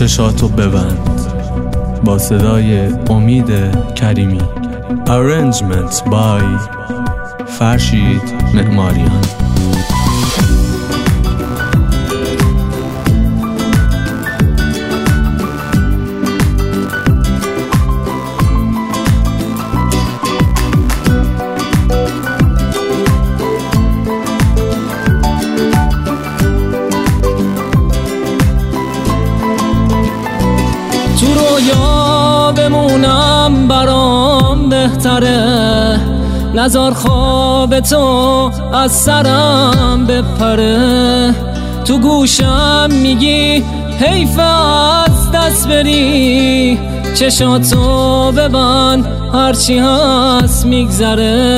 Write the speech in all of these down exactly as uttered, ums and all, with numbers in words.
چشاتو ببند با صدای امید کریمی. Arrangement by فرشید معماریان. تو رویا بمونم برام بهتره، نزار خواب تو از سرم بپره. تو گوشم میگی حیف از دست بری، چشاتو ببند هرچی هست میگذره.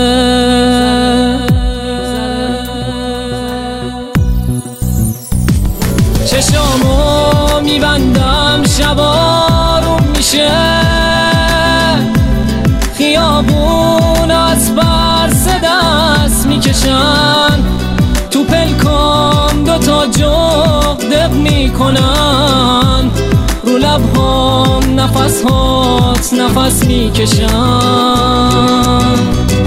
چشامو میبندم شبا رو میشه، خیابون از برس دست میکشن، تو پلکام دوتا جغ دق میکنن، رو لبهام نفس هات نفس میکشن.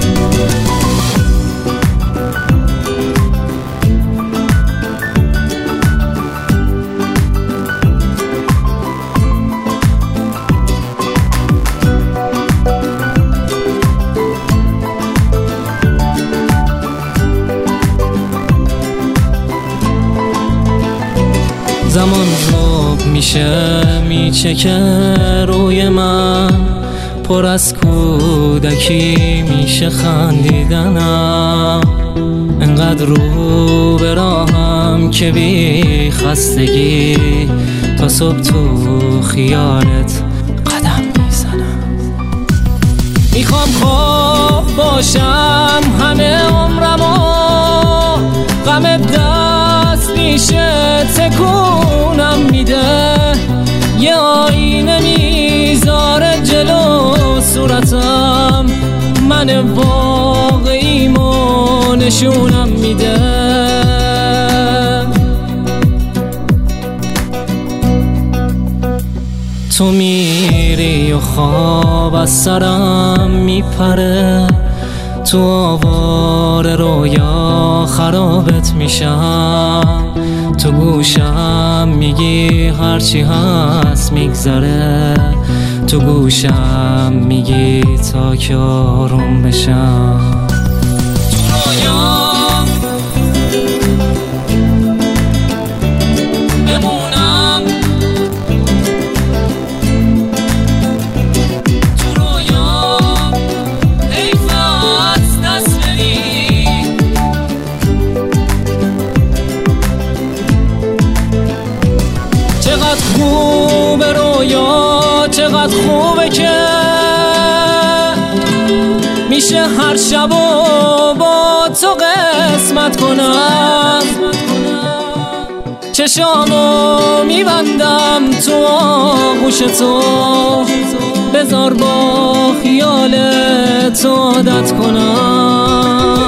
زمان رب میشه میچکه روی من، پر از کودکی میشه خندیدنم. انقدر رو به راهم که بی خستگی تا صبح تو خیالت قدم میزنم. میخوام خواب باشم همه عمرمو، غم دست میشه تکونم میده، یه آینه میذاره جلو صورتم، من واقعیمو نشونم میده. تو میری و خواب از سرم میپره، تو آوار رویا خرابت میشم، تو گوشم میگی هرچی هست میگذره، تو گوشم میگی تا که آروم بشم. تو رویام بمونم، تو رویام حیف از دست بری، چقدر خوبه رویا، چقدر خوبه که میشه هر شب و با تو قسمت کنم. چشامو میبندم تو آغوش تو، بذار با خیال تو عادت کنم.